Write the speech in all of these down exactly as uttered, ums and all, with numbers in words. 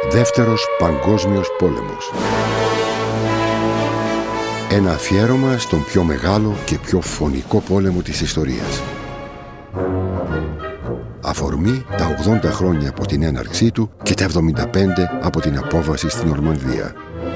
Δεύτερος Παγκόσμιος Πόλεμος. Ένα αφιέρωμα στον πιο μεγάλο και πιο φωνικό πόλεμο της ιστορίας. Αφορμή τα ογδόντα χρόνια από την έναρξή του και τα εβδομήντα πέντε από την απόβαση στην Νορμανδία.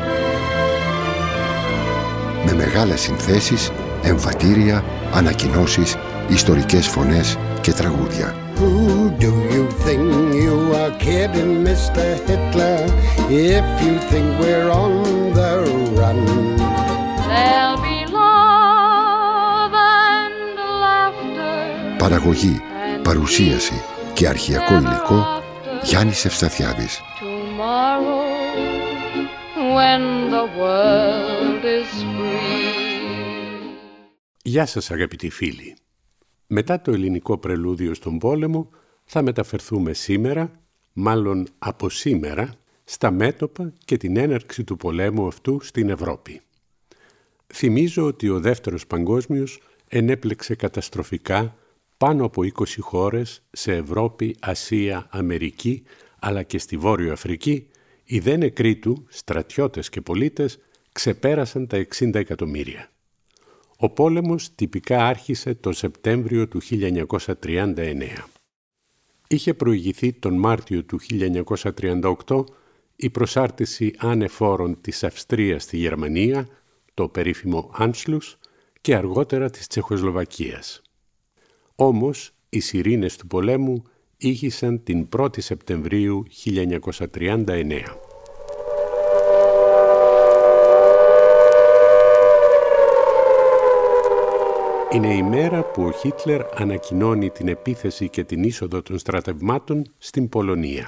Με μεγάλες συνθέσεις, εμβατήρια, ανακοινώσεις, ιστορικές φωνές και τραγούδια. Who do you think you are kidding, Mister Hitler, if you think we're on the run? There'll be love and laughter. Παραγωγή, παρουσίαση και αρχαιακό υλικό Γιάννης Ευσταθιάδης. Tomorrow, when the world is free. Γεια σας αγαπητοί φίλοι. Μετά το ελληνικό πρελούδιο στον πόλεμο θα μεταφερθούμε σήμερα, μάλλον από σήμερα, στα μέτωπα και την έναρξη του πολέμου αυτού στην Ευρώπη. Θυμίζω ότι ο Δεύτερος Παγκόσμιος ενέπλεξε καταστροφικά πάνω από είκοσι χώρες σε Ευρώπη, Ασία, Αμερική, αλλά και στη Βόρειο Αφρική. Οι δε νεκροί του, στρατιώτες και πολίτες, ξεπέρασαν τα εξήντα εκατομμύρια. Ο πόλεμος τυπικά άρχισε το Σεπτέμβριο του χίλια εννιακόσια τριάντα εννέα. Είχε προηγηθεί τον Μάρτιο του χίλια εννιακόσια τριάντα οκτώ η προσάρτηση ανεφόρων της Αυστρίας στη Γερμανία, το περίφημο Άνσλους, και αργότερα της Τσεχοσλοβακίας. Όμως, οι σιρήνες του πολέμου ήγησαν την πρώτη Σεπτεμβρίου χίλια εννιακόσια τριάντα εννέα. Είναι η μέρα που ο Χίτλερ ανακοινώνει την επίθεση και την είσοδο των στρατευμάτων στην Πολωνία.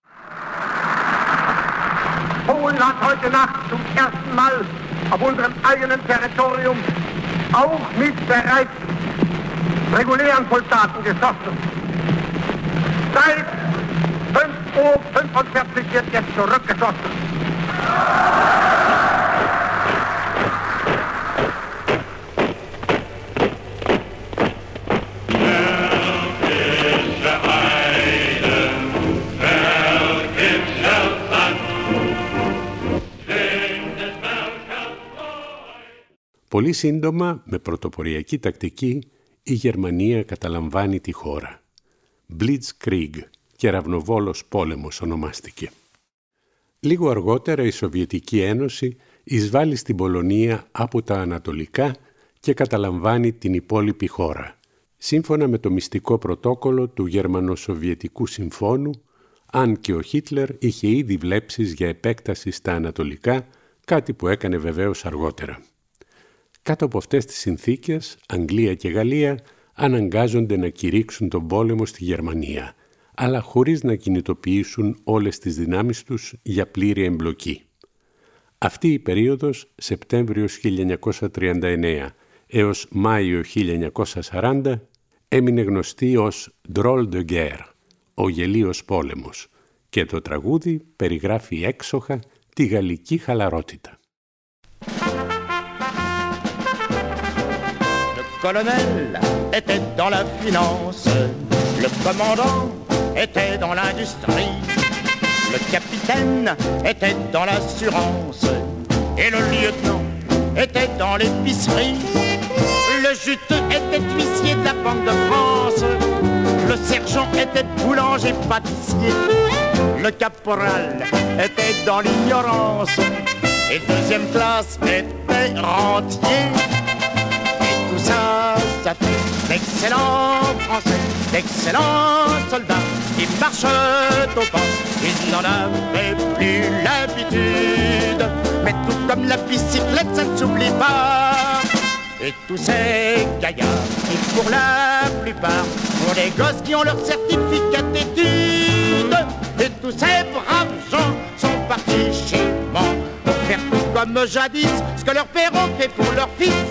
Polen hat heute Nacht zum ersten Mal auf unserem eigenen Territorium auch mit bereits regulären Soldaten geschossen. Seit fünf Uhr fünfundvierzig wird jetzt zurückgeschossen. Πολύ σύντομα, με πρωτοποριακή τακτική, η Γερμανία καταλαμβάνει τη χώρα. Blitzkrieg, κεραυνοβόλος πόλεμος ονομάστηκε. Λίγο αργότερα η Σοβιετική Ένωση εισβάλλει στην Πολωνία από τα ανατολικά και καταλαμβάνει την υπόλοιπη χώρα, σύμφωνα με το μυστικό πρωτόκολλο του Γερμανο-Σοβιετικού Συμφώνου, αν και ο Χίτλερ είχε ήδη βλέψεις για επέκταση στα ανατολικά, κάτι που έκανε βεβαίως αργότερα. Κάτω από αυτές τις συνθήκες, Αγγλία και Γαλλία αναγκάζονται να κηρύξουν τον πόλεμο στη Γερμανία, αλλά χωρίς να κινητοποιήσουν όλες τις δυνάμεις τους για πλήρη εμπλοκή. Αυτή η περίοδος, Σεπτέμβριος χίλια εννιακόσια τριάντα εννέα έως Μάιο χίλια εννιακόσια σαράντα, έμεινε γνωστή ως «Drôle de guerre», ο γελίος πόλεμος, και το τραγούδι περιγράφει έξοχα τη γαλλική χαλαρότητα. Le colonel était dans la finance, le commandant était dans l'industrie, le capitaine était dans l'assurance et le lieutenant était dans l'épicerie. Le juteux était huissier de la Banque de France, le sergent était boulanger pâtissier, le caporal était dans l'ignorance et deuxième classe était rentier. Ça, ça fait d'excellents Français, d'excellents soldats qui marchent au pas. Ils n'en avaient plus l'habitude, mais tout comme la bicyclette, ça ne s'oublie pas. Et tous ces gaillards qui, pour la plupart, sont des gosses qui ont leur certificat d'études. Et tous ces braves gens sont partis chez moi pour faire tout comme jadis, ce que leurs pères ont fait pour leurs fils.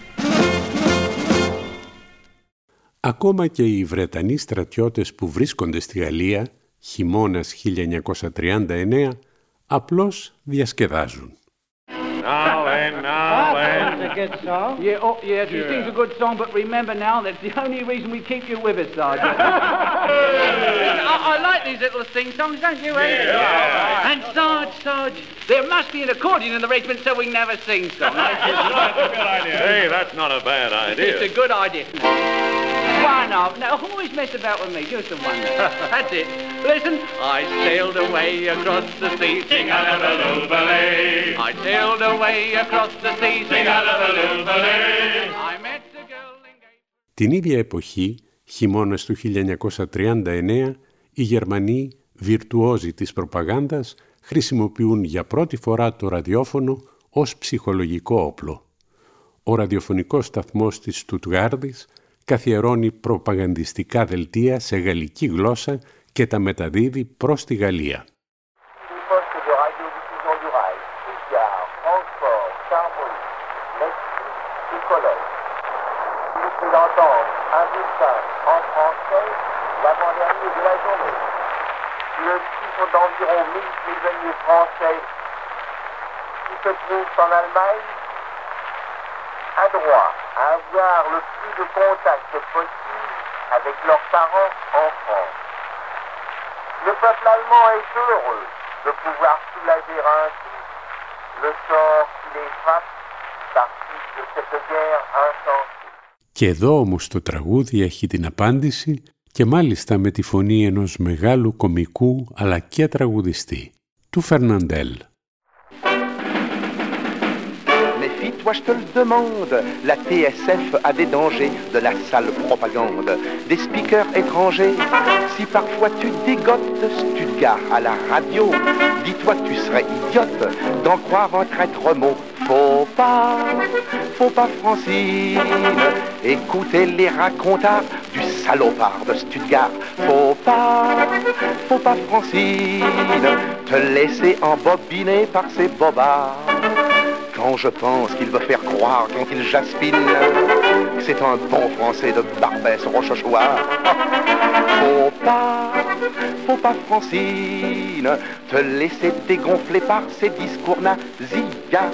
Ακόμα και οι Βρετανοί στρατιώτες που βρίσκονται στη Γαλλία, χειμώνας χίλια εννιακόσια τριάντα εννέα, απλώς διασκεδάζουν. Now then, now then. That's a good song. Yeah, oh, yes, he sings a good song, but remember now, that's the only reason we keep you with us, Sergeant. I, I like these little sing-songs, don't you, eh? Yeah, yeah. And Sarge, Sarge, there must be an accordion in the regiment so we can have a sing-song. That's a good idea. Hey, that's not a bad idea. It's a good idea. One of, now, who always mess about with me? Just the one. That's it. Listen. I sailed away across the sea, sing-a-la-la-loo-ba-lay. I sailed away across the sea, sing-a-la-la-loo-ba-lay. I met a girl in... Την ίδια εποχή, χειμώνας του χίλια εννιακόσια τριάντα εννέα, οι Γερμανοί, βιρτουόζοι της προπαγάνδας, χρησιμοποιούν για πρώτη φορά το ραδιόφωνο ως ψυχολογικό όπλο. Ο ραδιοφωνικός σταθμός της Στουτγάρδης καθιερώνει προπαγανδιστικά δελτία σε γαλλική γλώσσα και τα μεταδίδει προς τη Γαλλία. Le chiffre d'environ mille prisonniers français qui se trouvent en Allemagne a droit à avoir le plus de contact possible avec leurs parents en France. Le peuple allemand est heureux de pouvoir soulager ainsi le sort qui les frappe par suite de cette guerre insensée. Και εδώ όμως το τραγούδι έχει την απάντηση και μάλιστα με τη φωνή ενός μεγάλου κομικού αλλά και τραγουδιστή, του Φερναντέλ. Méfie-toi, je te le demande, la T S F a des dangers de la sale propagande, des speakers étrangers. Si parfois tu dégotes Stuttgart à la radio, dis-toi que tu serais idiote d'en croire un traître mot. Faut pas, faut pas Francine, écouter les racontards du salopard de Stuttgart. Faut pas, faut pas Francine, te laisser embobiner par ces bobards. Quand je pense qu'il veut faire croire quand il jaspine que c'est un bon français de Barbès Rochechouart. Faut pas, faut pas Francine, te laisser dégonfler par ces discours nazis.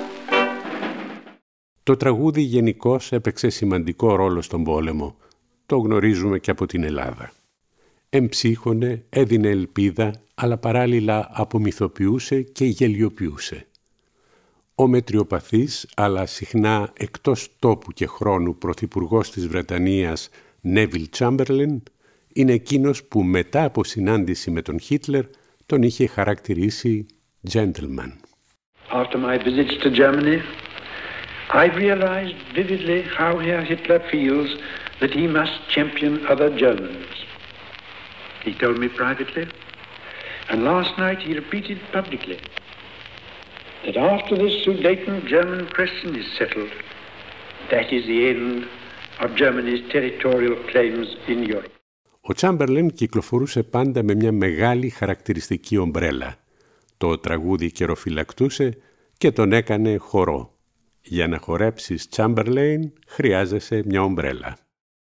Το τραγούδι γενικώς έπαιξε σημαντικό ρόλο στον πόλεμο. Το γνωρίζουμε και από την Ελλάδα. Εμψύχωνε, έδινε ελπίδα, αλλά παράλληλα απομυθοποιούσε και γελιοποιούσε. Ο μετριοπαθής, αλλά συχνά εκτός τόπου και χρόνου πρωθυπουργός της Βρετανίας, Νέβιλ Τσάμπερλιν, είναι εκείνος που μετά από συνάντηση με τον Χίτλερ τον είχε χαρακτηρίσει gentleman. After my visits to Germany, I realized vividly how Herr Hitler feels that he must champion other Germans. He told me privately, and last night he repeated publicly, that after this Sudeten German question is settled, that is the end of Germany's territorial claims in Europe. Ο Τσάμπερλιν κυκλοφορούσε πάντα με μια μεγάλη χαρακτηριστική ομπρέλα. Το τραγούδι καιροφυλακτούσε και τον έκανε χορό. Για να χορέψεις Τσάμπερλιν χρειάζεσαι μια ομπρέλα.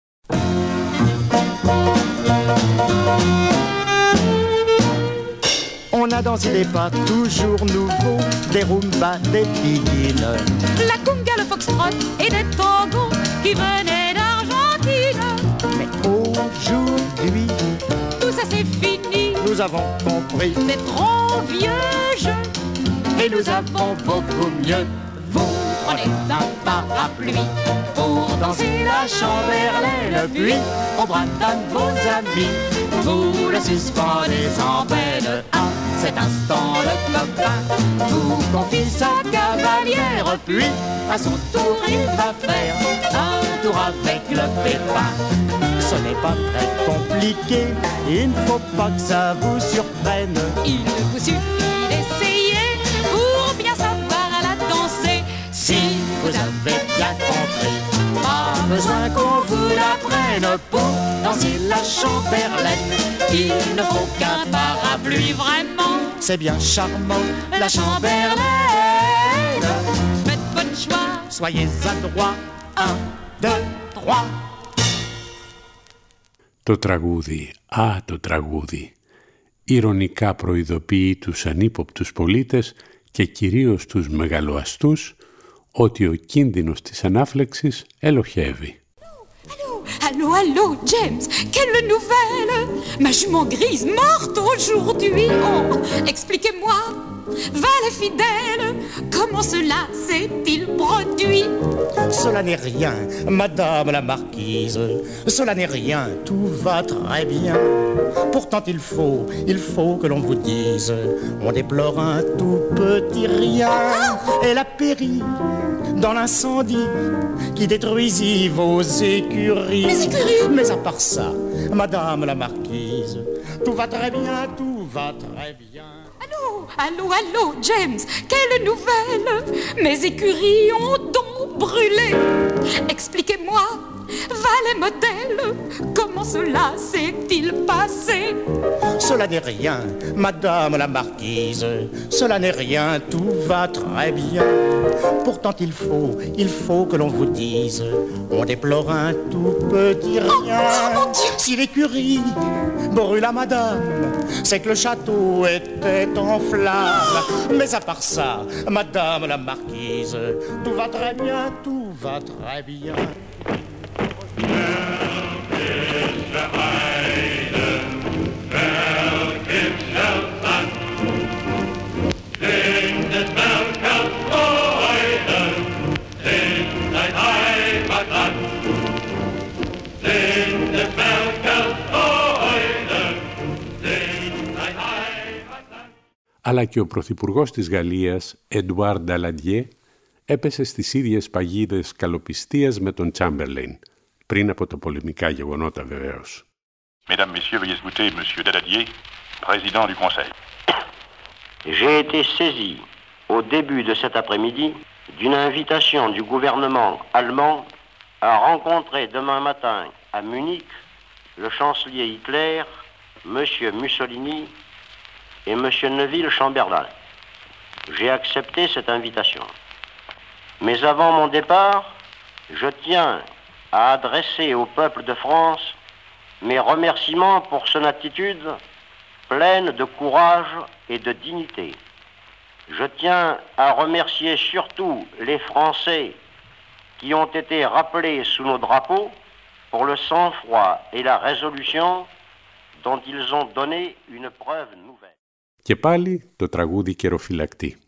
On a dansé des pas toujours nouveaux, des rumbas, des pidines, la conga, le foxtrot et des tangos qui venaient d'Argentine. Mais aujourd'hui, tout ça c'est fini. Nous avons compris, c'est trop vieux jeu. Et nous avons beaucoup mieux. Vous prenez un parapluie pour danser la chamberlaine, puis on bradonne vos amis. Vous le suspendez sans peine. À cet instant, le copain vous confie sa cavalière, puis à son tour il va faire un tour avec le pépin. Ce n'est pas très compliqué, il ne faut pas que ça vous surprenne. Il vous suffit d'essayer pour bien savoir la danser. Si vous avez bien compris, pas besoin qu'on vous l'apprenne. Pour danser la chamberlaine, il ne faut qu'un parapluie vraiment. C'est bien charmant, la chamberlaine. Faites votre choix, soyez adroits. Un, deux, trois. Το τραγούδι, α το τραγούδι, ηρωνικά προειδοποιεί τους ανύποπτους πολίτες και κυρίως τους μεγαλοαστούς ότι ο κίνδυνος της ανάφλεξης ελοχεύει. Allô, allô, allô, James, quelle nouvelle? Ma jument grise morte aujourd'hui. Oh, expliquez-moi, valet fidèle, comment cela s'est-il produit? Cela n'est rien, madame la marquise, cela n'est rien, tout va très bien. Pourtant il faut, il faut que l'on vous dise, on déplore un tout petit rien. Elle a péri dans l'incendie qui détruisit vos écuries. Mes écuries? Mais à part ça, madame la marquise, tout va très bien, tout va très bien. Allô, allô, allô, James, quelle nouvelle? Mes écuries ont donc brûlé. Expliquez-moi, valet modèle, comment cela s'est-il passé? Cela n'est rien, madame la marquise, cela n'est rien, tout va très bien. Pourtant il faut, il faut que l'on vous dise, on déplore un tout petit rien. Oh, mon Dieu! Si l'écurie brûle à madame, c'est que le château était en flammes. Mais à part ça, madame la marquise, tout va très bien, tout va très bien. Αλλά και ο πρωθυπουργός της Γαλλίας, Εντουάρ Νταλαντιέ, έπεσε στις ίδιες παγίδες καλοπιστίας με τον Τσάμπερλεϊν, πριν από τα πολεμικά γεγονότα βεβαίως. Mesdames, Messieurs, veuillez écouter Monsieur Daladier, président du Conseil. J'ai été saisi au début de cet après-midi d'une invitation du gouvernement allemand à rencontrer demain matin à Munich le chancelier Hitler, Monsieur Mussolini et Monsieur Neville-Chamberlain. J'ai accepté cette invitation. Mais avant mon départ, je tiens à adresser au peuple de France mes remerciements pour son attitude pleine de courage et de dignité. Je tiens à remercier surtout les Français qui ont été rappelés sous nos drapeaux pour le sang-froid et la résolution dont ils ont donné une preuve nouvelle. Και πάλι το τραγούδι καιροφυλακτή.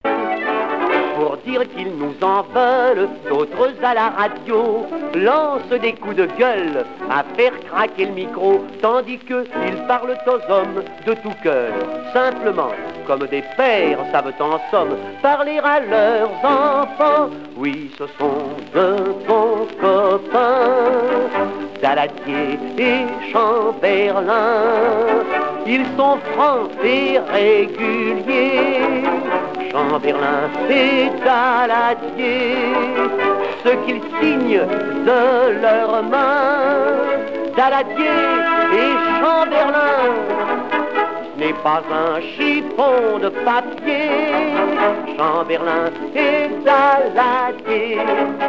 Pour dire qu'ils nous en veulent, d'autres à la radio lancent des coups de gueule à faire craquer le micro, tandis qu'ils parlent aux hommes de tout cœur, simplement, comme des pères savent en somme parler à leurs enfants. Oui, ce sont de bons copains, Daladier et Chamberlain. Ils sont francs et réguliers, Chamberlain et Daladier. Ce qu'ils signent de leurs mains, Daladier et Chamberlain, ce n'est pas un chiffon de papier, Chamberlain et Daladier.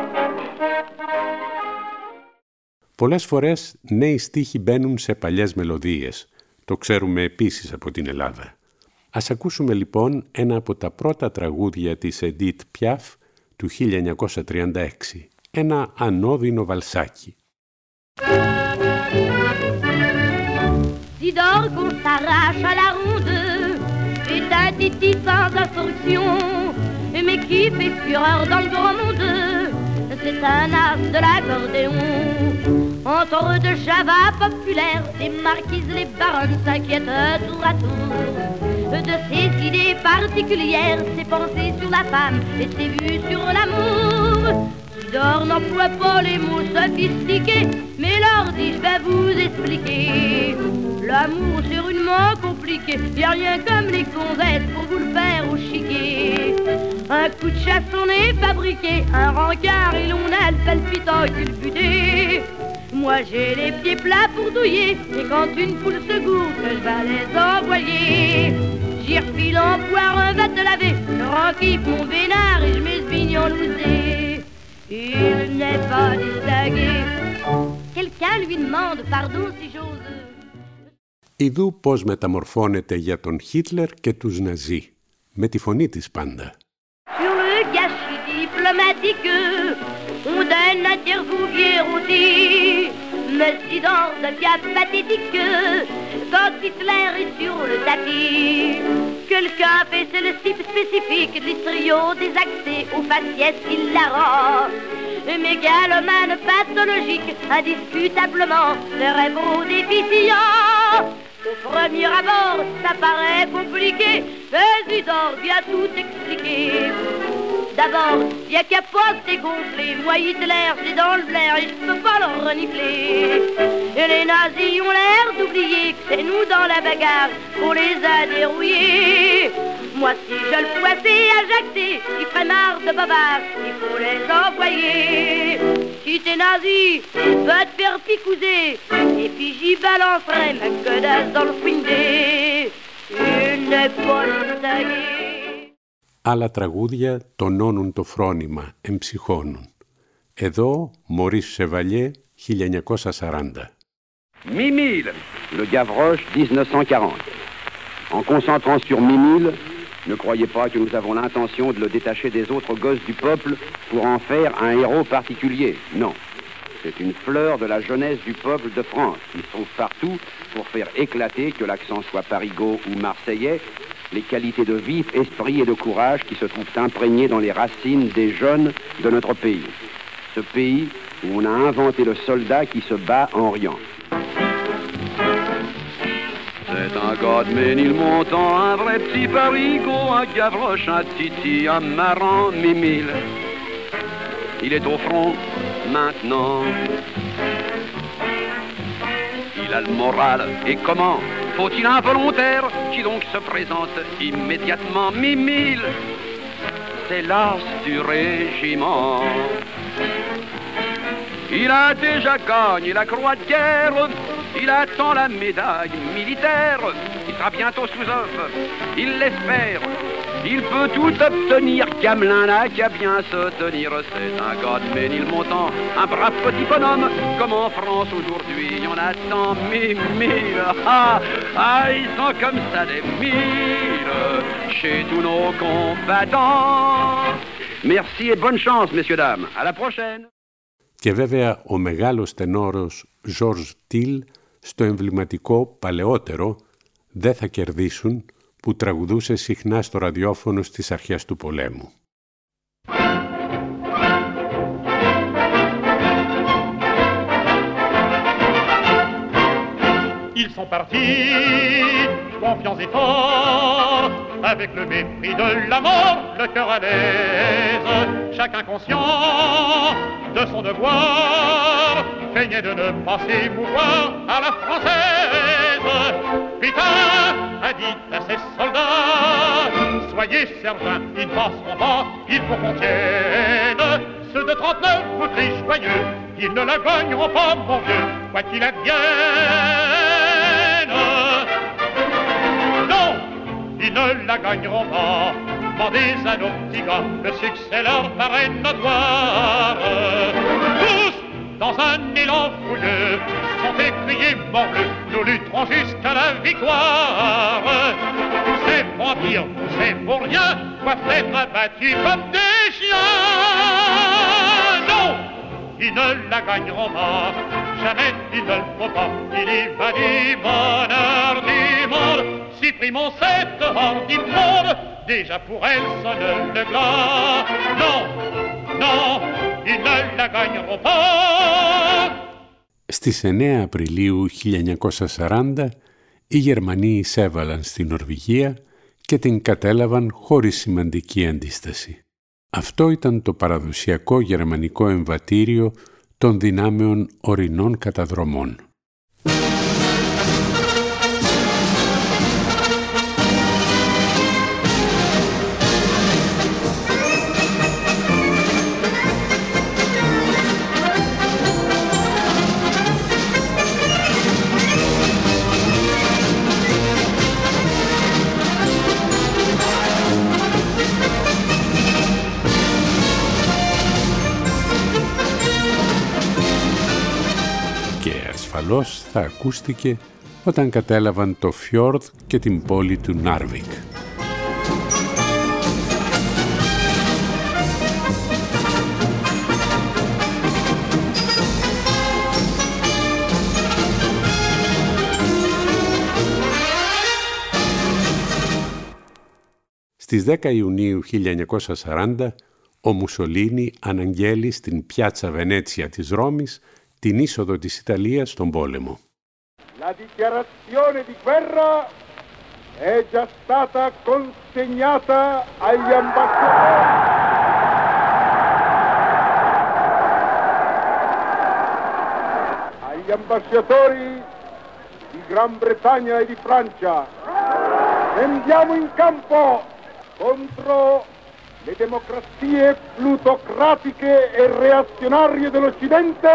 Πολλές φορές νέοι στίχοι μπαίνουν σε παλιές μελωδίες. Το ξέρουμε επίσης από την Ελλάδα. Ας ακούσουμε λοιπόν ένα από τα πρώτα τραγούδια της Edith Piaf του χίλια εννιακόσια τριάντα έξι. Ένα ανώδυνο βαλσάκι. Si d'or qu'on s'arrache à la ronde, est un titi sans instruction, mais qui fait fureur dans le grand monde, c'est un as de l'accordéon. Entre de Java populaire, les marquises, les baronnes s'inquiètent tour à tour de ses idées particulières, ses pensées sur la femme et ses vues sur l'amour. Sidor n'emploie pas les mots sophistiqués, mais leur dit je vais vous expliquer. L'amour c'est rudement compliqué, y'a rien comme les gonzesses pour vous le faire au chiquet. Un coup de chasse on est fabriqué, un rencard et l'on a le palpitant culbuté. Moi j'ai les pieds plats pour douiller, et quand une poule se gourde, je vais les envoyer. J'y refile en boire un verre de laver, je renquiffe mon vénard et je m'esvigne en lousé. Il n'est pas distingué. Quelqu'un lui demande pardon si j'ose. Ιδού πώς μεταμορφώνεται για τον Χίτλερ και τους Ναζί, με τη φωνή της πάντα. Sur le gâchis diplomatique, on donne interview Pierrotti. Mais Sidor devient pathétique quand Hitler est sur le tapis. Quelqu'un fait c'est le type spécifique de l'hystrio des accès au faciès hilarant. Mégalomane pathologique, indiscutablement, le rêve déficient. Au premier abord, ça paraît compliqué, mais Sidor vient tout expliquer. D'abord, il y a qu'à pas que t'es gonflé. Moi, Hitler, c'est dans le blaire et je peux pas le renifler. Et les nazis ont l'air d'oublier que c'est nous dans la bagarre qu'on les a dérouillés. Moi, si je le poissais à jacter, il ferait marre de bavard, il faut les envoyer. Si t'es nazi, va te faire picouser, et puis j'y balancerai ma godasse dans le fouindé. Une épaule taillée. Άλλα τραγούδια τονώνουν το φρόνημα, εμψυχώνουν. Εδώ, Μωρίς Σεβαλιέ, χίλια εννιακόσια σαράντα. Mimile, le Gavroche, dix-neuf cent quarante. En concentrant sur Mimile, ne croyez pas que nous avons l'intention de le détacher des autres gosses du peuple pour en faire un héros particulier. Non. C'est une fleur de la jeunesse du peuple de France qui se trouve partout pour faire éclater, que l'accent soit parigot ou marseillais, les qualités de vif esprit et de courage qui se trouvent imprégnées dans les racines des jeunes de notre pays. Ce pays où on a inventé le soldat qui se bat en riant. C'est un gars de Ménilmontant, un vrai petit parigot, un Gavroche, un Titi, un marrant Mimile. Il est au front maintenant. Il a le moral, et comment? Faut-il un volontaire qui donc se présente immédiatement? Mimile, c'est l'as du régiment. Il a déjà gagné la croix de guerre, il attend la médaille militaire, il sera bientôt sous-off, il l'espère. Il peut tout obtenir, Gamelin n'a qu'à bien se tenir. C'est un gars de Ménilmontant, un brave petit bonhomme, comme en France aujourd'hui, il y en a tant mille. Ah, ah, ils sont comme ça des mille, chez tous nos combattants. Merci et bonne chance, messieurs, dames. À la prochaine. Και βέβαια ο μεγάλος τενόρος Georges Till στο εμβληματικό παλαιότερο «Δεν θα κερδίσουν» που τραγουδούσε συχνά στο ραδιόφωνο στις αρχές του πολέμου. Ils sont partis, confiants et forts, avec le mépris de la mort, le cœur à l'aise, chacun conscient de son devoir, feignait de ne pas s'émouvoir à la française. Pétain a dit à ses soldats, soyez certains, ils ne passeront pas, il faut qu'on tienne. Ceux de trente-neuf, vous les joyeux, ils ne la gagneront pas, mon vieux, quoi qu'il advienne. Non, ils ne la gagneront pas. Demandez à nos petits gars, le succès leur paraît notoire. Tous, dans un élan fouilleux, sont écriés mort bleu, nous lutterons jusqu'à la victoire. C'est pour dire, c'est pour rien, doivent être abattus comme des chiens. Non, ils ne la gagneront pas, jamais ils ne le feront pas. Il y va du bonheur du monde, supprimons cette horde immonde, déjà pour elle sonne le glas. Non, non, ils ne la gagneront pas. Στις εννέα Απριλίου χίλια εννιακόσια σαράντα οι Γερμανοί εισέβαλαν στη Νορβηγία και την κατέλαβαν χωρίς σημαντική αντίσταση. Αυτό ήταν το παραδοσιακό γερμανικό εμβατήριο των δυνάμεων ορεινών καταδρομών. Ασφαλώς θα ακούστηκε όταν κατέλαβαν το Φιόρδ και την πόλη του Νάρβικ. Στις δέκα Ιουνίου χίλια εννιακόσια σαράντα, ο Μουσολίνι αναγγέλει στην πιάτσα Βενέτσια της Ρώμης την είσοδο της Ιταλίας στον πόλεμο. La dichiarazione di guerra è già stata consegnata agli ambasciatori. Agli ambasciatori di Gran Bretagna e di Francia. Andiamo in campo contro le democrazie plutocratiche e reazionarie dell'Occidente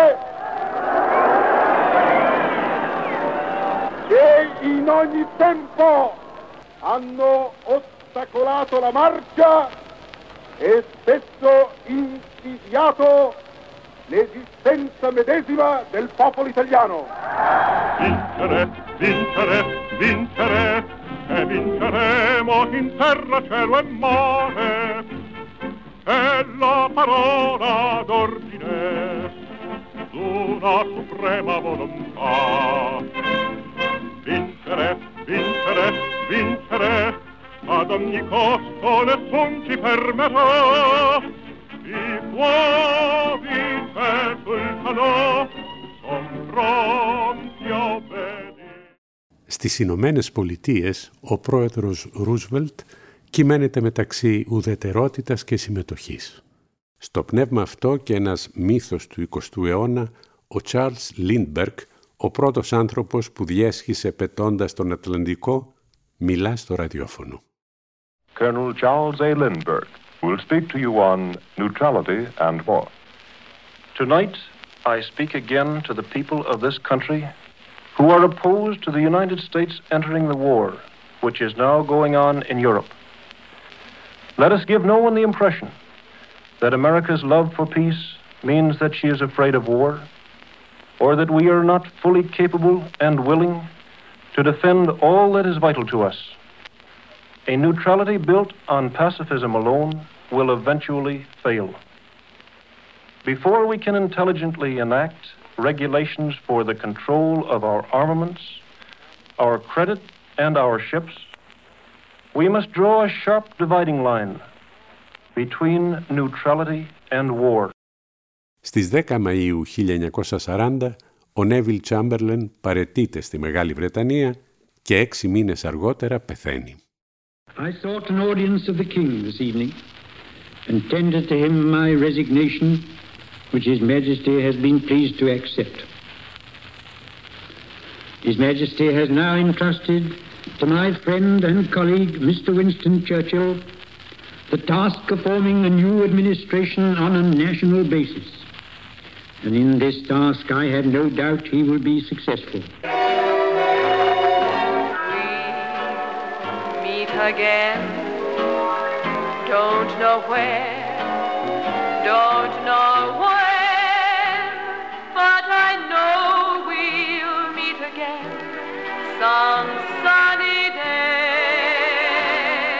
che in ogni tempo hanno ostacolato la marcia e spesso insidiato l'esistenza medesima del popolo italiano. Vincere, vincere, vincere, e vinceremo in terra, cielo e mare, è la parola d'ordine d'una suprema volontà. Vincere, vincere, vincere, ad ogni costo nessun ci fermerà. I fuochi che sul canò son pronti a obbedire. Στις Ηνωμένες Πολιτείες, ο πρόεδρος Ρούσβελτ κυμαίνεται μεταξύ ουδετερότητας και συμμετοχής. Στο πνεύμα αυτό και ένας μύθος του εικοστού αιώνα, ο Τσάρλς Λίντμπεργκ, ο πρώτος άνθρωπος που διέσχισε πετώντας τον Ατλαντικό, μιλά στο ραδιόφωνο. Colonel Charles A. Lindbergh will speak to you on neutrality and war. Tonight, I speak again to the people of this country who are opposed to the United States entering the war, which is now going on in Europe. Let us give no one the impression that America's love for peace means that she is afraid of war, or that we are not fully capable and willing to defend all that is vital to us. A neutrality built on pacifism alone will eventually fail. Before we can intelligently enact regulations for the control of our armaments, our credit, and our ships, we must draw a sharp dividing line between neutrality and war. Στις δέκα Μαΐου χίλια εννιακόσια σαράντα, ο Νέβιλ Τσάμπερλεν παραιτείται στη Μεγάλη Βρετανία και έξι μήνες αργότερα πεθαίνει. I sought an audience of the King this evening and tendered to him my resignation, which His Majesty has been pleased to accept. His Majesty has now entrusted to my friend and colleague, Mister Winston Churchill, the task of forming a new administration on a national basis. And in this task, I have no doubt he will be successful. We meet again, don't know where, don't know when, but I know we'll meet again some sunny day.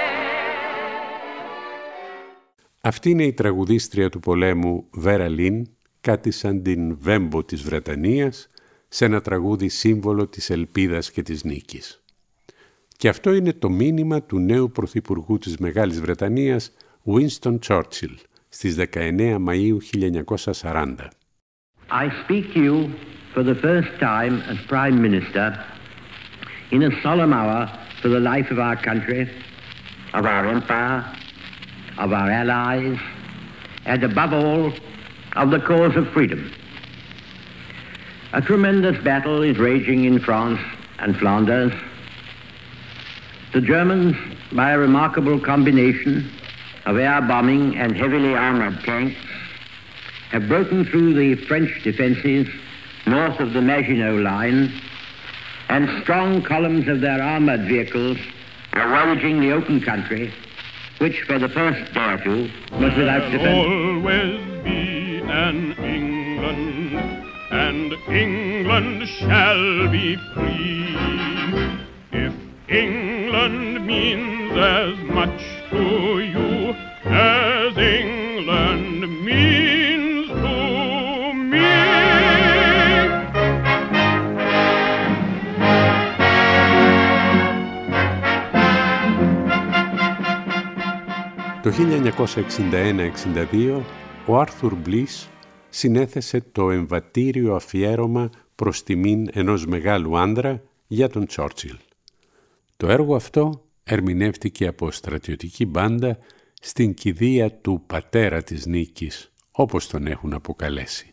Αυτή είναι η τραγουδίστρια του πολέμου Βέρα Λίν, κάτι σαν την Βέμπο της Βρετανίας, σε ένα τραγούδι σύμβολο της ελπίδας και της νίκης. Και αυτό είναι το μήνυμα του νέου πρωθυπουργού της Μεγάλης Βρετανίας, Winston Churchill, στις δεκαεννέα Μαΐου χίλια εννιακόσια σαράντα. I speak to you for the first time as Prime Minister in a solemn hour for the life of our country, of our empire, of our allies, and above all, of the cause of freedom. A tremendous battle is raging in France and Flanders. The Germans, by a remarkable combination of air bombing and heavily armored tanks, have broken through the French defenses north of the Maginot Line, and strong columns of their armored vehicles are ravaging the open country, which for the first day or two was without defense. Always be an England, and England shall be free. If England means as much to you as England means to me. Το χίλια εννιακόσια εξήντα ένα εξήντα δύο ο Άρθουρ Μπλις συνέθεσε το εμβατήριο αφιέρωμα προς τιμήν ενός μεγάλου άντρα για τον Τσόρτσιλ. Το έργο αυτό ερμηνεύτηκε από στρατιωτική μπάντα στην κηδεία του πατέρα της νίκης, όπως τον έχουν αποκαλέσει.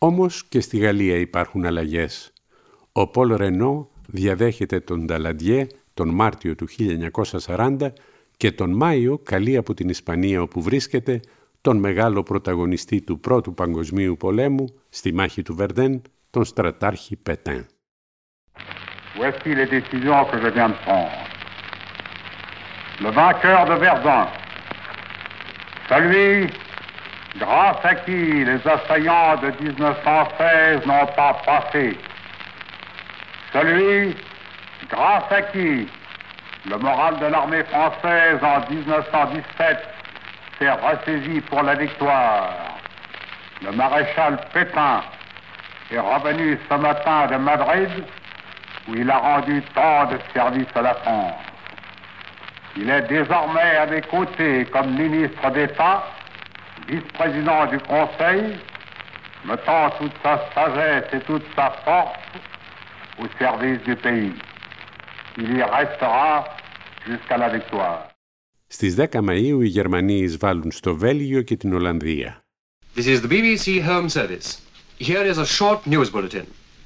Όμως και στη Γαλλία υπάρχουν αλλαγές. Ο Πολ Ρενό διαδέχεται τον Νταλαντιέ τον Μάρτιο του χίλια εννιακόσια σαράντα και τον Μάιο καλεί από την Ισπανία όπου βρίσκεται τον μεγάλο πρωταγωνιστή του Πρώτου Παγκοσμίου Πολέμου στη μάχη του Βερδέν, τον στρατάρχη Πετέν. Voici les décisions que je viens de prendre. Le vainqueur de Verdun, celui grâce à qui les assaillants de dix-neuf cent seize n'ont pas passé, celui grâce à qui le moral de l'armée française en dix-neuf cent dix-sept s'est ressaisi pour la victoire. Le maréchal Pétain est revenu ce matin de Madrid où il a rendu tant de services à la France. Il est désormais à mes côtés comme ministre d'État, vice-président du Conseil, mettant toute sa sagesse et toute sa force au service du pays. Il y restera jusqu'à la victoire. Στις δέκα Μαΐου οι Γερμανοί εισβάλλουν στο Βέλγιο και την Ολλανδία. This is the B B C Home Service. Here is a short news bulletin.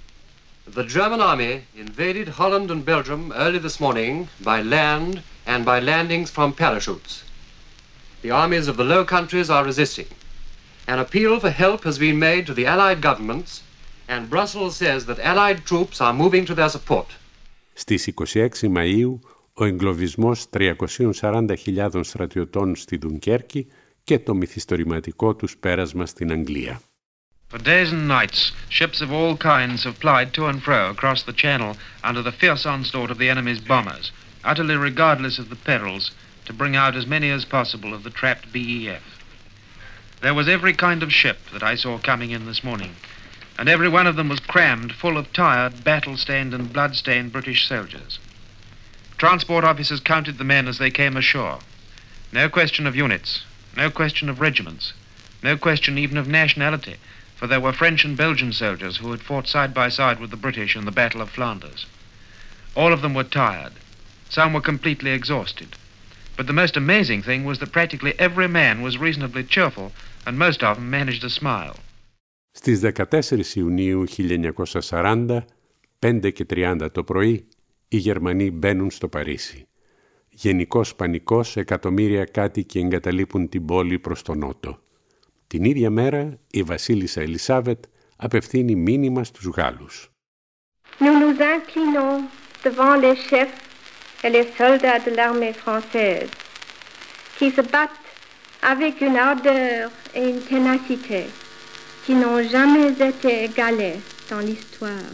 The German army invaded Holland and Belgium early this morning by land and by landings from parachutes. The armies of the Low Countries are resisting. An appeal for help has been made to the Allied governments, and Brussels says that Allied troops are moving to their support. Στις είκοσι έξι Μαΐου, ο εγκλωβισμός τριακόσιες σαράντα χιλιάδων στρατιωτών στη Δουνκέρκη και το μυθιστορηματικό τους πέρασμα στην Αγγλία. For days and nights, ships of all kinds have plied to and fro across the Channel under the fierce onslaught of the enemy's bombers, utterly regardless of the perils, to bring out as many as possible of the trapped B E F. There was every kind of ship that I saw coming in this morning, and every one of them was crammed full of tired, battle-stained and blood-stained British soldiers. Transport officers counted the men as they came ashore. No question of units, no question of regiments, no question even of nationality, for there were French and Belgian soldiers who had fought side by side with the British in the Battle of Flanders. All of them were tired. Some were completely exhausted. But the most amazing thing was that practically every man was reasonably cheerful, and most of them managed to smile. Στις δεκατέσσερις Ιουνίου χίλια εννιακόσια σαράντα, πέντε και τριάντα το πρωί, οι Γερμανοί μπαίνουν στο Παρίσι. Γενικός πανικός, εκατομμύρια κάτοικοι εγκαταλείπουν την πόλη προς τον νότο. Την ίδια μέρα, η βασίλισσα Ελισάβετ απευθύνει μήνυμα στους Γάλλους. Nous nous inclinons devant les chefs et les soldats de l'armée française, qui se battent avec une ardeur et une ténacité qui n'ont jamais été égalées dans l'histoire.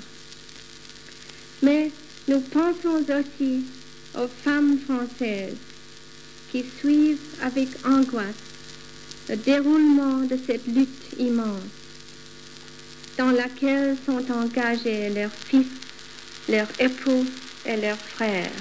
Mais nous pensons aussi aux femmes françaises qui suivent avec angoisse le déroulement de cette lutte immense dans laquelle sont engagés leurs fils, leurs époux et leurs frères.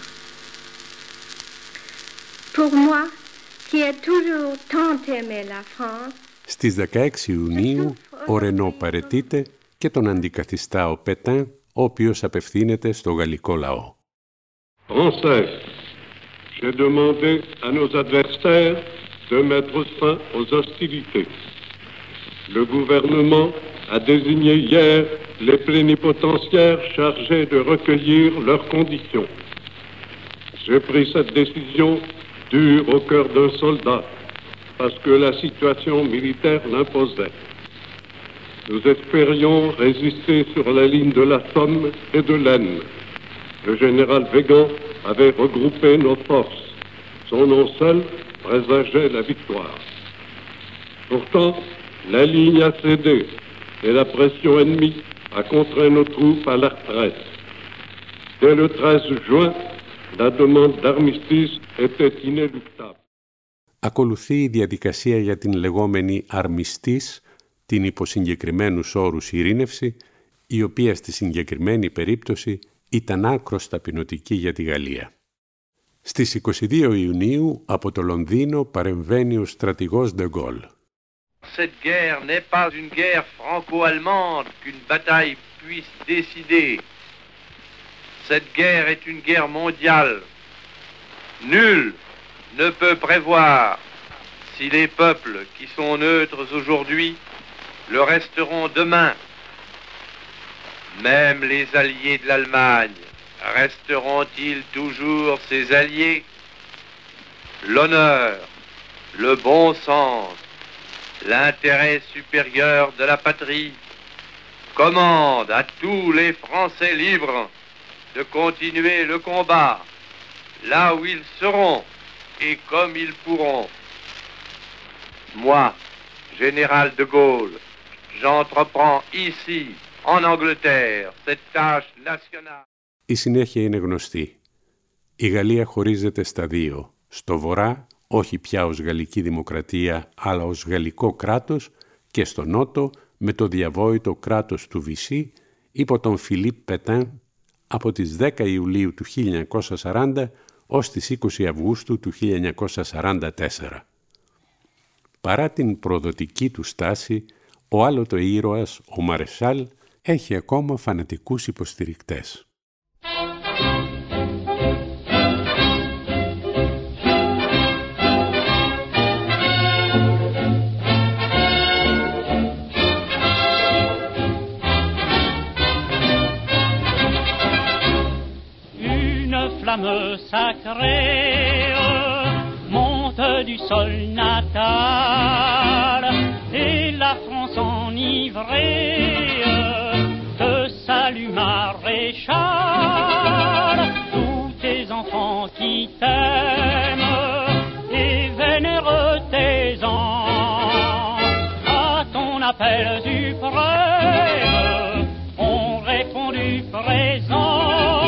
Pour moi, qui ai toujours tant aimé la France, στις δεκαέξι Ιουνίου, ο Ρενό παραιτείται και τον αντικαθιστά ο Πετέν, ο οποίος απευθύνεται στο γαλλικό λαό. Français, j'ai demandé à nos adversaires de mettre fin aux hostilités. Le gouvernement a désigné hier les plénipotentiaires chargés de recueillir leurs conditions. J'ai pris cette décision dure au cœur d'un soldat, parce que la situation militaire l'imposait. Nous espérions résister sur la ligne de la Somme et de l'Aisne. Le général Weygand avait regroupé nos forces. Son nom seul présageait la victoire. Pourtant, la ligne a cédé et la pression ennemie a contraint nos troupes à la retraite. Dès le treize juin, la demande d'armistice était inéluctable. Ακολουθεί η διαδικασία για την λεγόμενη αρμιστής, την υποσυγκεκριμένους όρους ειρήνευση, η οποία στη συγκεκριμένη περίπτωση ήταν άκρως ταπεινωτική για τη Γαλλία. Στις είκοσι δύο Ιουνίου από το Λονδίνο παρεμβαίνει ο στρατηγός Ντε Γκόλ. Cette guerre n'est pas une guerre franco-allemande qu'une bataille puisse décider. Cette guerre est une guerre mondiale. Nul ne peut prévoir si les peuples qui sont neutres aujourd'hui le resteront demain Même les alliés de l'Allemagne resteront-ils toujours ses alliés? L'honneur, le bon sens, l'intérêt supérieur de la patrie commandent à tous les Français libres de continuer le combat là où ils seront et comme ils pourront. Moi, général de Gaulle, j'entreprends ici, en Angleterre, cette tâche nationale. Η συνέχεια είναι γνωστή. Η Γαλλία χωρίζεται στα δύο. Στο βορρά, όχι πια ως γαλλική δημοκρατία, αλλά ως γαλλικό κράτος, και στο νότο, με το διαβόητο κράτος του Βυσσί, υπό τον Φιλίπ Πετέν, από τις δέκα Ιουλίου του χίλια εννιακόσια σαράντα ως τις είκοσι Αυγούστου του χίλια εννιακόσια σαράντα τέσσερα. Παρά την προδοτική του στάση, ο άλλοτε ήρωας, ο Μαρεσάλ, έχει ακόμα φανατικούς υποστηρικτές. Flamme sacrée monte du sol natal et la France enivrée te salue maréchal. Tous tes enfants qui t'aiment et vénèrent tes ans à ton appel suprême ont répondu présent.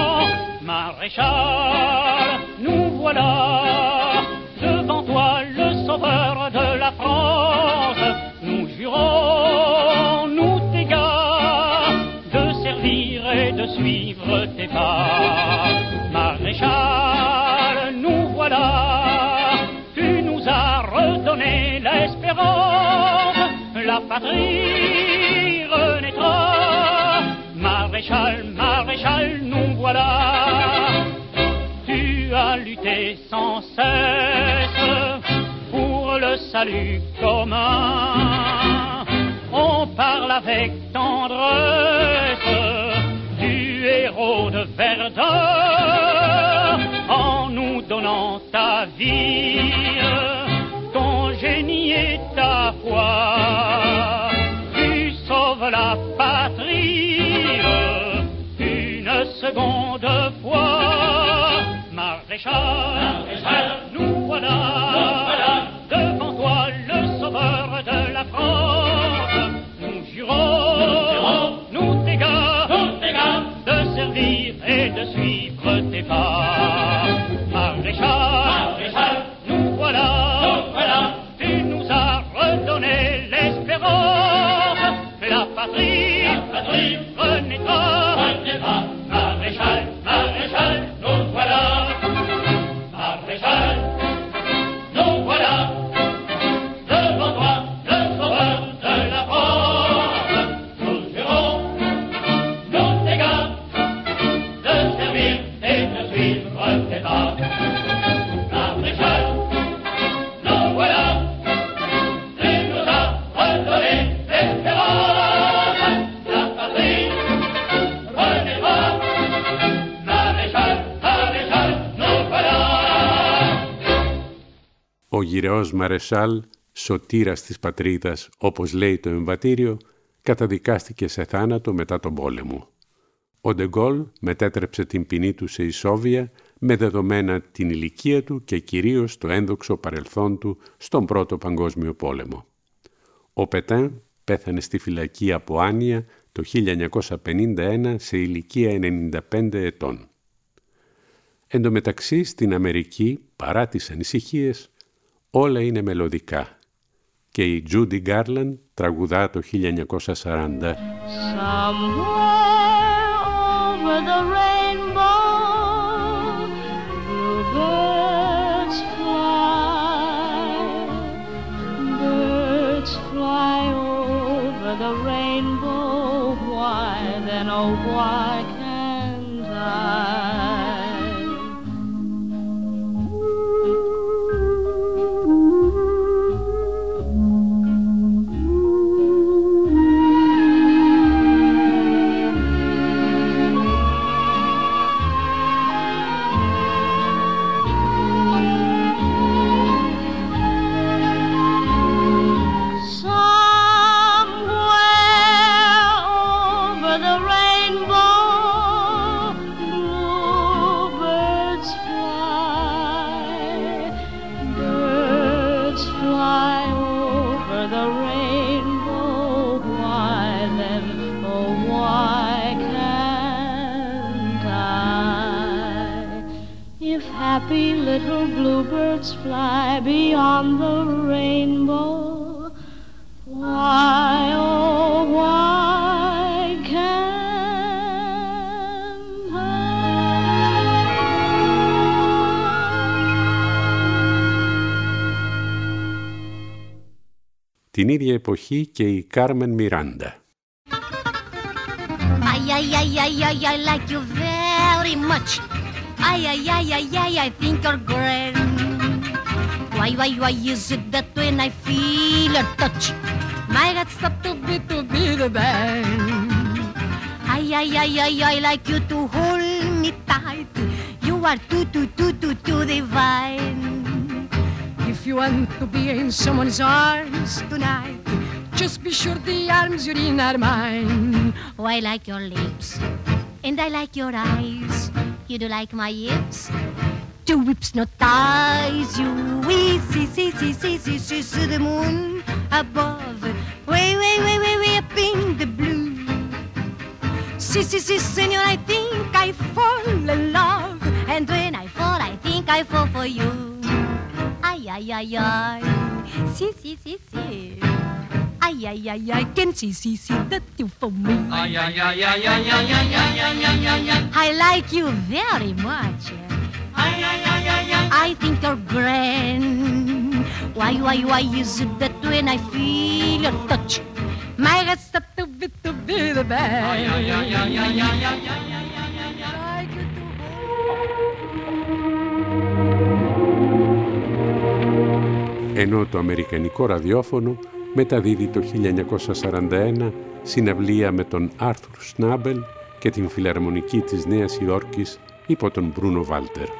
Maréchal, nous voilà devant toi le sauveur de la France. Nous jurons, nous tes gars, de servir et de suivre tes pas. Maréchal, nous voilà, tu nous as redonné l'espérance. La patrie renaîtra. Maréchal, maréchal, nous voilà. Tu as lutté sans cesse pour le salut commun. On parle avec tendresse du héros de Verdun en nous donnant ta vie, ton génie et ta foi. Tu sauves la patrie une seconde fois. Maréchal, Maréchal, nous voilà, nous voilà devant toi le sauveur de la France. Nous jurons, nous, jurons, nous tes gars, nous tes gars, de servir et de suivre tes pas. Maréchal, Maréchal, nous voilà, nous voilà, tu nous as redonné l'espérance. La patrie, la patrie renaîtra, renaîtra. Maréchal, maréchal, nous voilà. Maréchal, nous voilà. Devant toi, le sauveur de la France. Nous jurons, nous tes gars, de servir et de suivre tes pas. Maréchal, nous voilà. Tu nous as redonné l'espérance. La patrie renaîtra. Ο γυρεός Μαρεσάλ, σωτήρας της πατρίδας, όπως λέει το εμβατήριο, καταδικάστηκε σε θάνατο μετά τον πόλεμο. Ο Ντε Γκόλ μετέτρεψε την ποινή του σε ισόβια με δεδομένα την ηλικία του και κυρίως το ένδοξο παρελθόν του στον Πρώτο Παγκόσμιο Πόλεμο. Ο Πετέν πέθανε στη φυλακή από άνοια το χίλια εννιακόσια πενήντα ένα σε ηλικία ενενήντα πέντε ετών. Εν τω μεταξύ στην Αμερική, παρά τις ανησυχίες, όλα είναι μελωδικά και η Judy Garland τραγουδά το χίλια εννιακόσια σαράντα. Somewhere over the rainbow, birds fly, birds fly over the rainbow. Why then, oh why can't I? happy little bluebirds fly beyond the rainbow. Why, oh, why can't I? Την ίδια εποχή και η Κάρμεν Μιράντα. I, I, I, I, I, I like you very much. I, I, I, I, I, I think you're great. Why, why, why is it that when I feel your touch, my heart stops to beat, to be the band? I, I, I, I, I like you to hold me tight. You are too, too, too, too, too divine. If you want to be in someone's arms tonight, just be sure the arms you're in are mine. Oh, I like your lips, and I like your eyes. You do like my hips? Two whips, no ties. You, we see, see, see, see, see, see, see the moon above. Way, way, way, way, way up in the blue. See, see, see, senor, I think I fall in love. And when I fall, I think I fall for you. Ay, ay, ay, ay. See, see, see, see. Ay, ay, ay, I can see, see, see that you for me. Ay, ay, ay, ay, ay, ay, ay, ay, ay, ay, ay, ay. I like you very much. Ay, ay, ay, ay, ay. I think you're grand. Why, why, why is it that when I feel your touch, my heart stops to beat, to be the best? Ay, ay, ay, ay, ay, ay, ay, ay, ay, ay, ay, ay. Like you to Ενώ το αμερικανικό ραδιόφωνο μεταδίδει το χίλια εννιακόσια σαράντα ένα συναυλία με τον Άρθουρ Σνάμπελ και την Φιλαρμονική της Νέας Υόρκης υπό τον Μπρούνο Βάλτερ.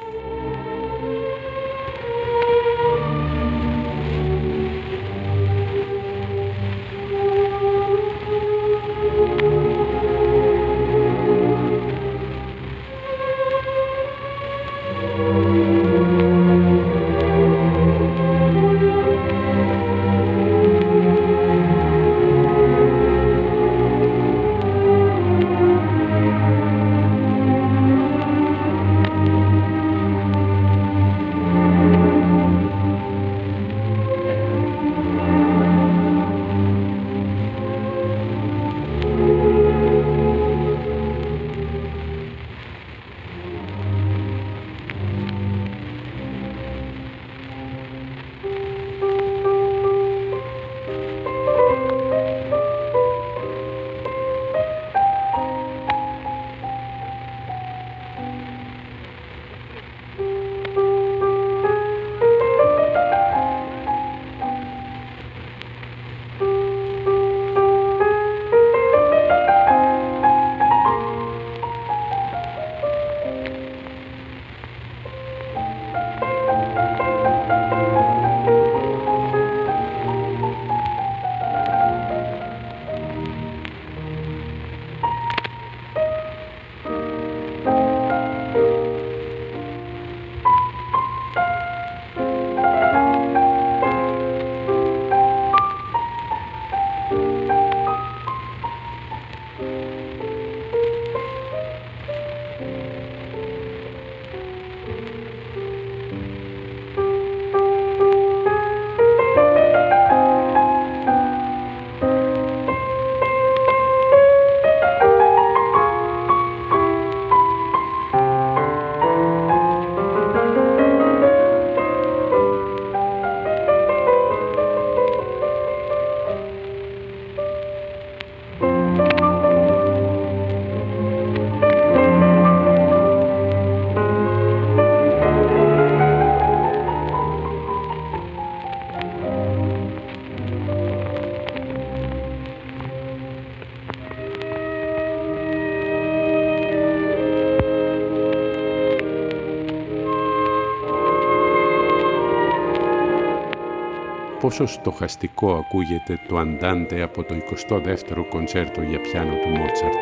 Πόσο στοχαστικό ακούγεται το Αντάντε από το εικοστό δεύτερο κοντσέρτο για πιάνο του Μότσαρτ.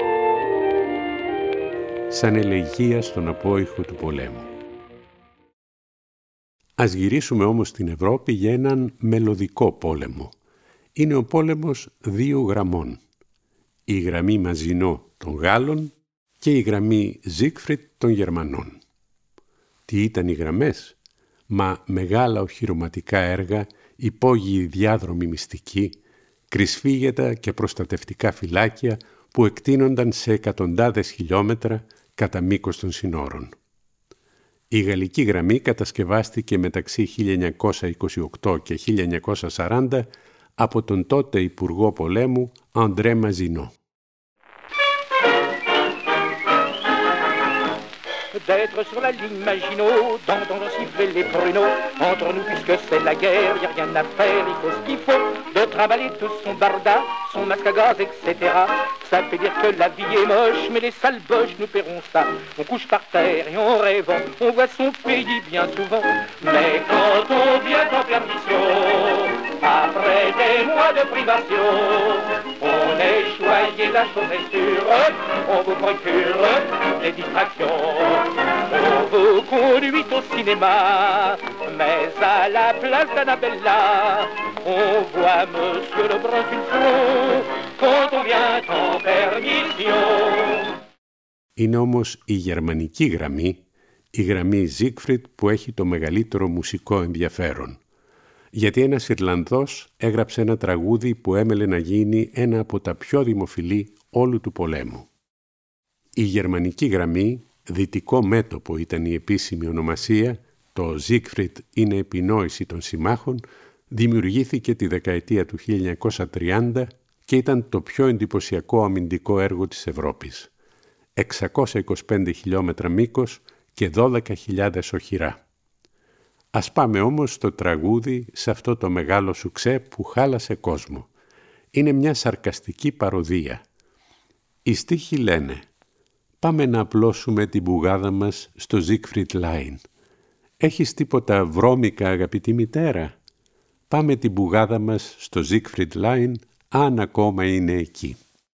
Σαν ελεγεία στον απόϊχο του πολέμου. Ας γυρίσουμε όμως στην Ευρώπη για έναν μελωδικό πόλεμο. Είναι ο πόλεμος δύο γραμμών. Η γραμμή Μαζινό των Γάλλων και η γραμμή Ζίγκφριντ των Γερμανών. Τι ήταν οι γραμμές? Μα μεγάλα οχυρωματικά έργα, υπόγειοι διάδρομοι μυστικοί, κρυσφύγετα και προστατευτικά φυλάκια που εκτείνονταν σε εκατοντάδες χιλιόμετρα κατά μήκος των συνόρων. Η γαλλική γραμμή κατασκευάστηκε μεταξύ χίλια εννιακόσια είκοσι οκτώ και χίλια εννιακόσια σαράντα από τον τότε Υπουργό Πολέμου Αντρέ Μαζινό. D'être sur la ligne Maginot, d'entendre siffler les pruneaux. Entre nous, puisque c'est la guerre, y a rien à faire, il faut ce qu'il faut. De trimballer tout son barda, son masque à gaz, et cetera. Ça fait dire que la vie est moche, mais les sales boches nous paieront ça. On couche par terre et on rêve, on voit son pays bien souvent. Mais quand on vient en permission, après des mois de privation, on est choyé, la chose est sûre, on vous procure des distractions. On vous conduit au cinéma, mais à la place d'Annabella, on voit Monsieur le Brun sur le front quand on vient en permission. Είναι όμως η γερμανική γραμμή, η γραμμή Siegfried, που έχει το μεγαλύτερο μουσικό ενδιαφέρον. Γιατί ένας Ιρλανδός έγραψε ένα τραγούδι που έμελε να γίνει ένα από τα πιο δημοφιλή όλου του πολέμου. Η γερμανική γραμμή, δυτικό μέτωπο ήταν η επίσημη ονομασία, το Siegfried είναι επινόηση των συμμάχων, δημιουργήθηκε τη δεκαετία του χίλια εννιακόσια τριάντα και ήταν το πιο εντυπωσιακό αμυντικό έργο της Ευρώπης. εξακόσια είκοσι πέντε χιλιόμετρα μήκος και δώδεκα χιλιάδες οχυρά. Ας πάμε όμως στο τραγούδι, σε αυτό το μεγάλο σουξέ που χάλασε κόσμο. Είναι μια σαρκαστική παροδία. Οι στίχοι λένε «Πάμε να απλώσουμε την μπουγάδα μας στο Siegfried Line. Έχεις τίποτα βρώμικα, αγαπητή μητέρα? Πάμε την μπουγάδα μας στο Siegfried Line, αν ακόμα είναι εκεί».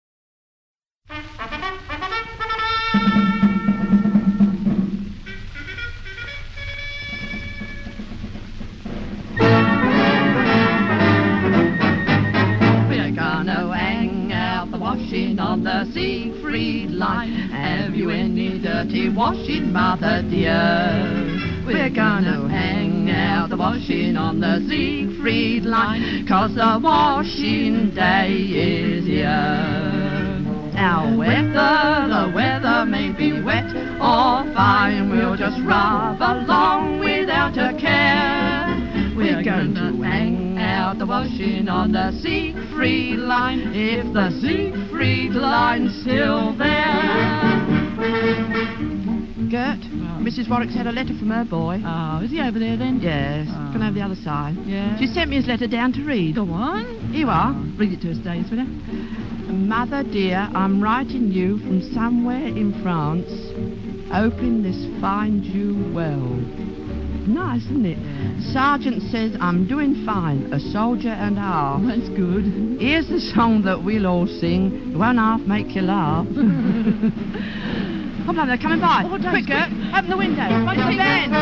On the Siegfried Line, have you any dirty washing, mother dear? We're gonna hang out the washing on the Siegfried Line, 'cause the washing day is here. Now whether the weather may be wet or fine, we'll just rub along without a care. We're going to hang out the washing on the Siegfried Line, if the Siegfried Line's still there. Gert, oh. Missus Warwick's had a letter from her boy. Oh, is he over there then? Yes, oh. Gone over the other side. Yeah. She sent me his letter down to read. Go on. Here you are. Oh, read it to us, Dave, will you? Mother dear, I'm writing you from somewhere in France, hoping this finds you well. Nice, isn't it? Yeah. Sergeant says I'm doing fine, a soldier and half. That's good. Here's the song that we'll all sing. It won't half make you laugh. Hold on, they're coming by. Oh, quick, Gert, open the window. Wait till the end.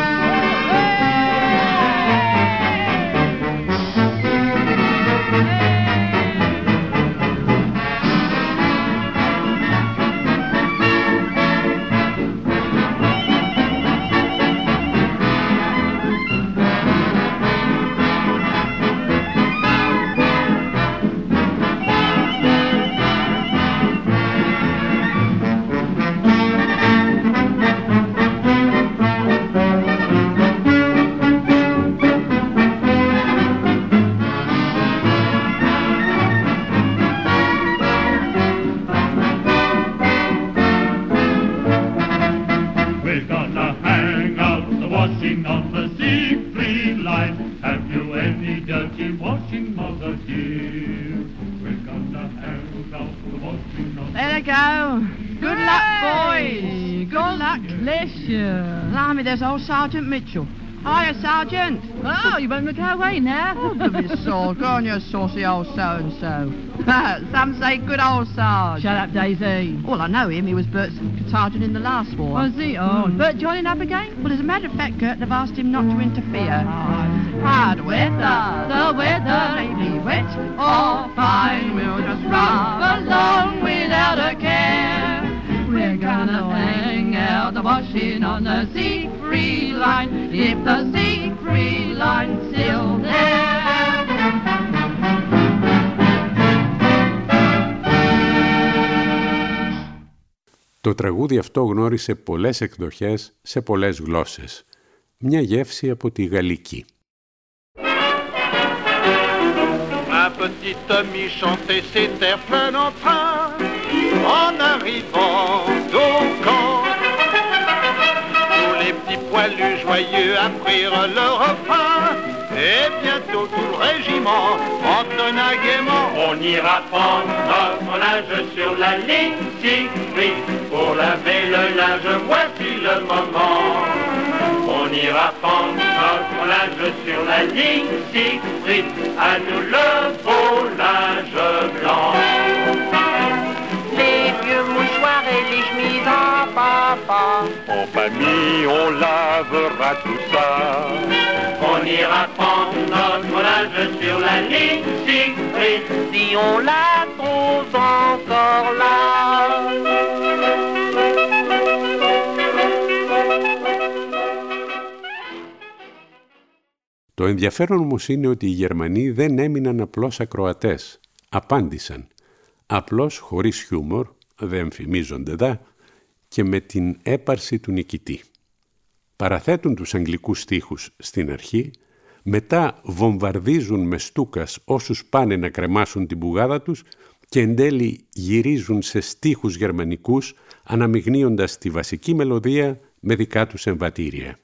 There's old Sergeant Mitchell. Hiya, Sergeant. Oh, you won't go away now. Oh, give me a sword. Go on, you saucy old so-and-so. Some say good old Sarge. Shut up, Daisy. Well, I know him. He was Bert's sergeant in the last war. Was he? Oh, mm. Bert joining up again? Well, as a matter of fact, Gert, they've asked him not to interfere. Oh, hard weather, the weather may be wet or fine. We'll just rub along without a care. We're gonna hang out the washing on the Siegfried line. If the Siegfried line's still there. Το τραγούδι αυτό γνώρισε πολλές εκδοχές σε πολλές γλώσσες. Μια γεύση από τη γαλλική. Ma petite amie chantait ses terres plein d'entrain en arrivant au camp. Tous les petits poilus joyeux apprirent le refrain et bientôt tout le régiment entonna gaiement. On ira prendre notre linge sur la ligne Siegfried pour laver le linge, voici le moment. On ira prendre notre linge sur la ligne Siegfried, à nous le beau linge blanc. Les vieux mouchoirs et les chemises en papa, en famille on lavera tout ça. On ira prendre notre linge sur la ligne Siegfried, si on la trouve encore là. Το ενδιαφέρον όμως είναι ότι οι Γερμανοί δεν έμειναν απλώς ακροατές. Απάντησαν. Απλώς χωρίς χιούμορ, δεν φημίζονται δα, και με την έπαρση του νικητή. Παραθέτουν τους αγγλικούς στίχους στην αρχή, μετά βομβαρδίζουν με στούκας όσους πάνε να κρεμάσουν την πουγάδα τους και εν τέλει γυρίζουν σε στίχους γερμανικούς, αναμειγνύοντας τη βασική μελωδία με δικά τους εμβατήρια.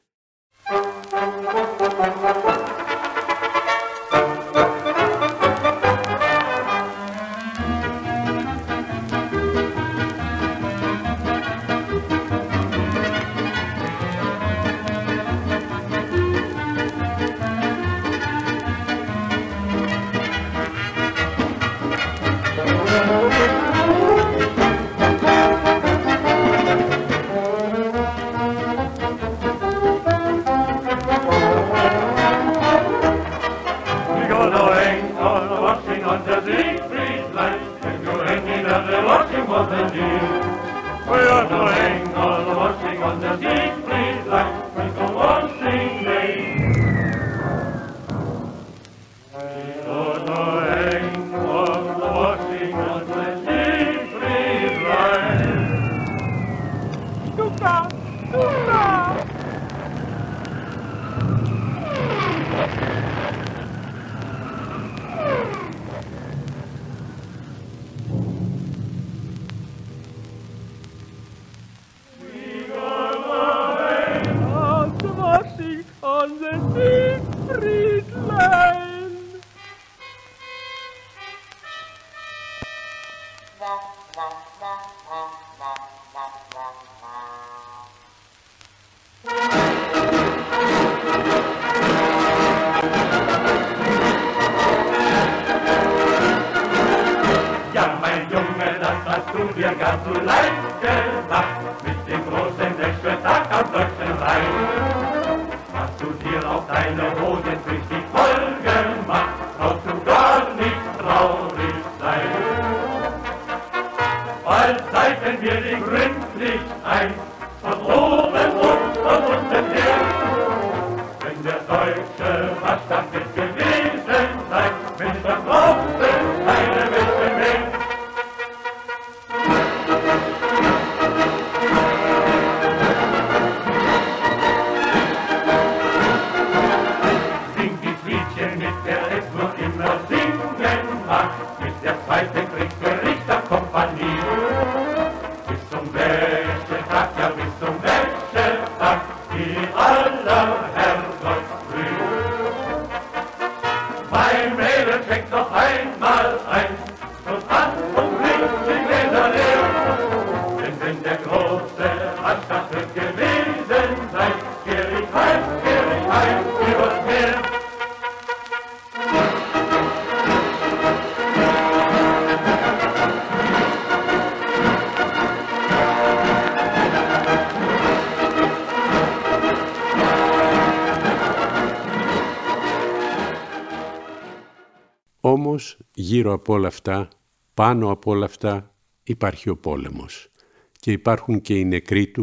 Όμως γύρω από όλα αυτά, πάνω από όλα αυτά, υπάρχει ο πόλεμος και υπάρχουν και οι νεκροί του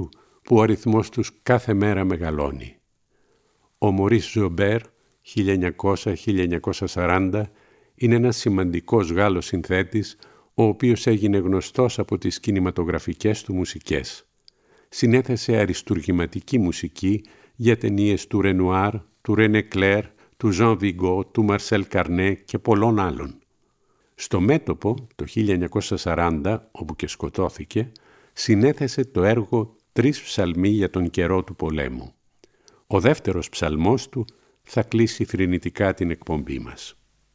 που ο αριθμός τους κάθε μέρα μεγαλώνει. Ο Μωρίς Ζομπέρ, χίλια εννιακόσια με χίλια εννιακόσια σαράντα, είναι ένας σημαντικός Γάλλος συνθέτης, ο οποίος έγινε γνωστός από τις κινηματογραφικές του μουσικές. Συνέθεσε αριστουργηματική μουσική για ταινίες του Ρενουάρ, του Ρένε Κλέρ, του Ζαν Βιγκό, του Μαρσέλ Καρνέ και πολλών άλλων. Στο μέτωπο, το χίλια εννιακόσια σαράντα, όπου και σκοτώθηκε, συνέθεσε το έργο «Τρεις ψαλμοί για τον καιρό του πολέμου». Ο δεύτερος ψαλμός του θα κλείσει θρηνητικά την εκπομπή μας.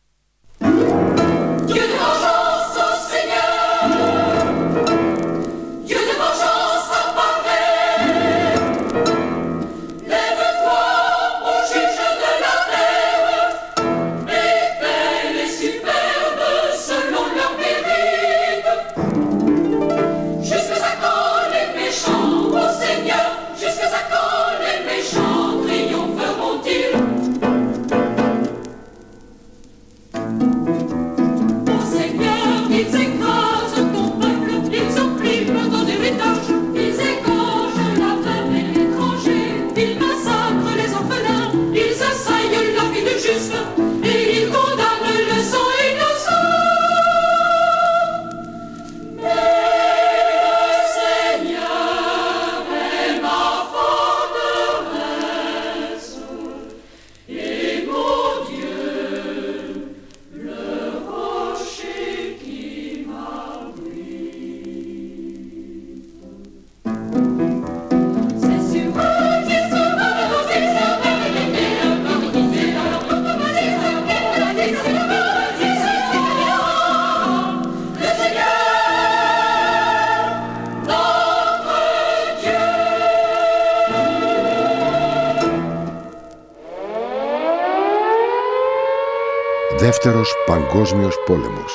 Δεύτερος Παγκόσμιος Πόλεμος.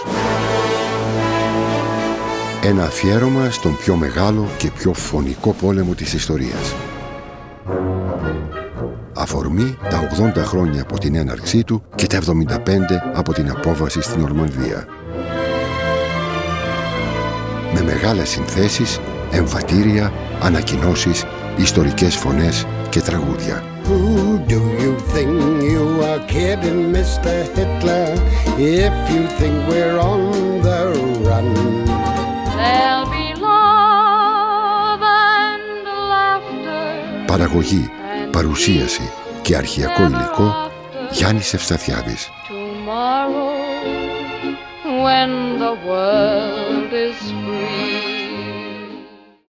Ένα αφιέρωμα στον πιο μεγάλο και πιο φωνικό πόλεμο της ιστορίας. Αφορμή τα ογδόντα χρόνια από την έναρξή του και τα εβδομήντα πέντε από την απόβαση στην Νορμανδία. Με μεγάλες συνθέσεις, εμβατήρια, ανακοινώσεις, ιστορικές φωνές και τραγούδια. Who do you think you are kidding, Mister Hitler, if you think we're on the run? There'll be love and laughter. Παραγωγή, παρουσίαση και αρχαιακό υλικό Γιάννης Ευσταθιάδης. Tomorrow, when the world is free.